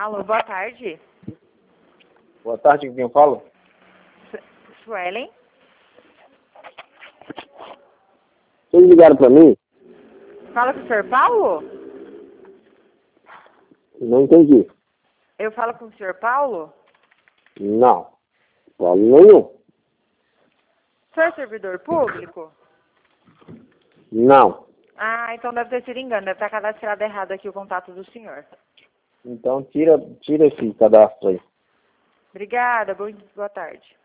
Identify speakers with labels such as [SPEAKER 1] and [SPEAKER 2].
[SPEAKER 1] Alô, boa tarde.
[SPEAKER 2] Boa tarde, com quem eu falo?
[SPEAKER 1] Suelen?
[SPEAKER 2] Vocês ligaram pra mim?
[SPEAKER 1] Fala com o senhor Paulo?
[SPEAKER 2] Não entendi.
[SPEAKER 1] Eu falo com o senhor Paulo?
[SPEAKER 2] Não. Falo nenhum.
[SPEAKER 1] O senhor é servidor público?
[SPEAKER 2] Não.
[SPEAKER 1] Ah, então deve ter sido engano. Deve estar cadastrado errado aqui o contato do senhor.
[SPEAKER 2] Então tira esse cadastro aí.
[SPEAKER 1] Obrigada, boa tarde.